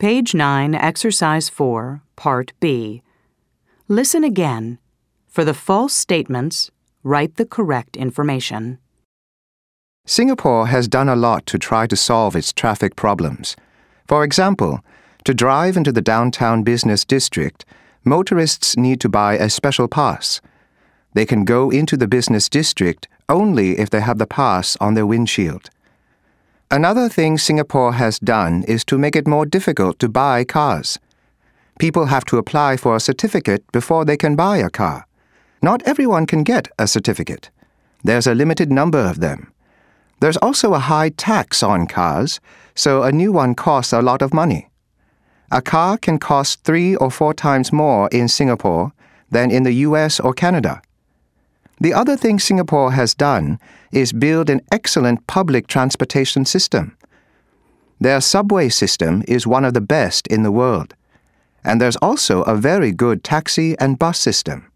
Page 9, Exercise 4, Part B. Listen again. For the false statements, write the correct information. Singapore has done a lot to try to solve its traffic problems. For example, to drive into the downtown business district, motorists need to buy a special pass. They can go into the business district only if they have the pass on their windshield. Another thing Singapore has done is to make it more difficult to buy cars. People have to apply for a certificate before they can buy a car. Not everyone can get a certificate. There's a limited number of them. There's also a high tax on cars, so a new one costs a lot of money. A car can cost 3 or 4 times more in Singapore than in the US or Canada. The other thing Singapore has done is build an excellent public transportation system. Their subway system is one of the best in the world, and there's also a very good taxi and bus system.